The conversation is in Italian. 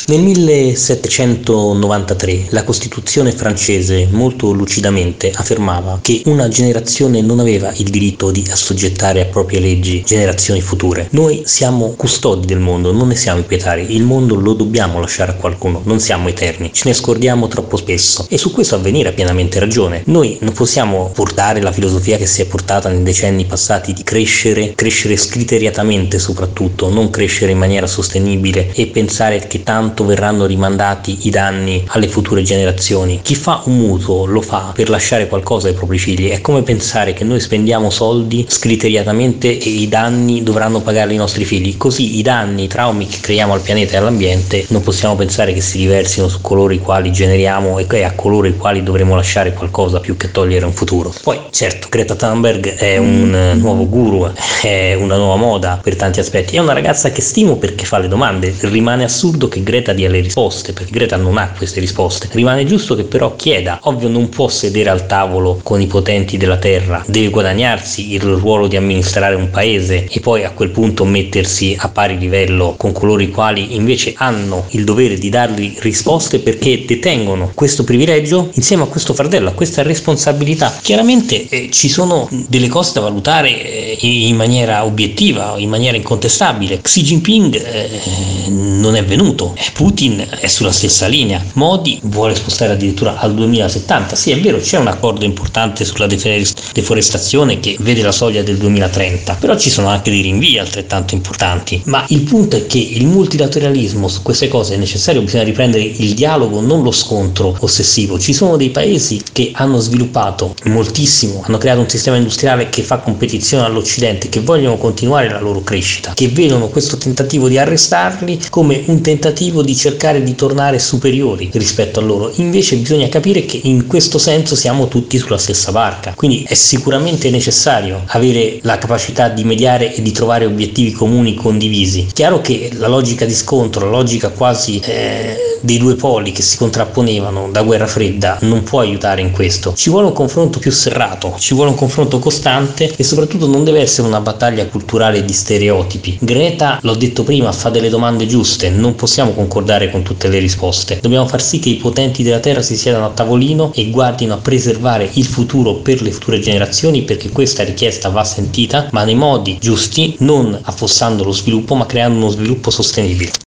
Nel 1793 la Costituzione francese molto lucidamente affermava che una generazione non aveva il diritto di assoggettare a proprie leggi generazioni future. Noi siamo custodi del mondo, non ne siamo i proprietari, il mondo lo dobbiamo lasciare a qualcuno, non siamo eterni, ce ne scordiamo troppo spesso e su questo Avvenire ha pienamente ragione. Noi non possiamo portare la filosofia che si è portata nei decenni passati di crescere scriteriatamente soprattutto, non crescere in maniera sostenibile e pensare che tanto verranno rimandati i danni alle future generazioni. Chi fa un mutuo lo fa per lasciare qualcosa ai propri figli, è come pensare che noi spendiamo soldi scriteriatamente e i danni dovranno pagarli i nostri figli, così i danni, i traumi che creiamo al pianeta e all'ambiente non possiamo pensare che si riversino su coloro i quali generiamo e a coloro i quali dovremo lasciare qualcosa più che togliere un futuro. Poi certo, Greta Thunberg è un nuovo guru, è una nuova moda per tanti aspetti, è una ragazza che stimo perché fa le domande. Rimane assurdo che Greta dia le risposte, perché Greta non ha queste risposte. Rimane giusto che però chieda. Ovvio, non può sedere al tavolo con i potenti della terra, deve guadagnarsi il ruolo di amministrare un paese e poi a quel punto mettersi a pari livello con coloro i quali invece hanno il dovere di dargli risposte, perché detengono questo privilegio insieme a questo fardello, a questa responsabilità. Chiaramente ci sono delle cose da valutare in maniera obiettiva, in maniera incontestabile. Xi Jinping non è venuto, Putin è sulla stessa linea, Modi vuole spostare addirittura al 2070. Sì, è vero, c'è un accordo importante sulla deforestazione che vede la soglia del 2030, però ci sono anche dei rinvii altrettanto importanti. Ma il punto è che il multilateralismo su queste cose è necessario, bisogna riprendere il dialogo, non lo scontro ossessivo. Ci sono dei paesi che hanno sviluppato moltissimo, hanno creato un sistema industriale che fa competizione all'Occidente, che vogliono continuare la loro crescita, che vedono questo tentativo di arrestarli come un tentativo di cercare di tornare superiori rispetto a loro. Invece bisogna capire che in questo senso siamo tutti sulla stessa barca, quindi è sicuramente necessario avere la capacità di mediare e di trovare obiettivi comuni condivisi. Chiaro che la logica di scontro, la logica quasi dei due poli che si contrapponevano da guerra fredda non può aiutare in questo. Ci vuole un confronto più serrato, ci vuole un confronto costante e soprattutto non deve essere una battaglia culturale di stereotipi. Greta, l'ho detto prima, fa delle domande giuste, non possiamo concordare con tutte le risposte. Dobbiamo far sì che i potenti della terra si siedano a tavolino e guardino a preservare il futuro per le future generazioni, perché questa richiesta va sentita, ma nei modi giusti, non affossando lo sviluppo ma creando uno sviluppo sostenibile.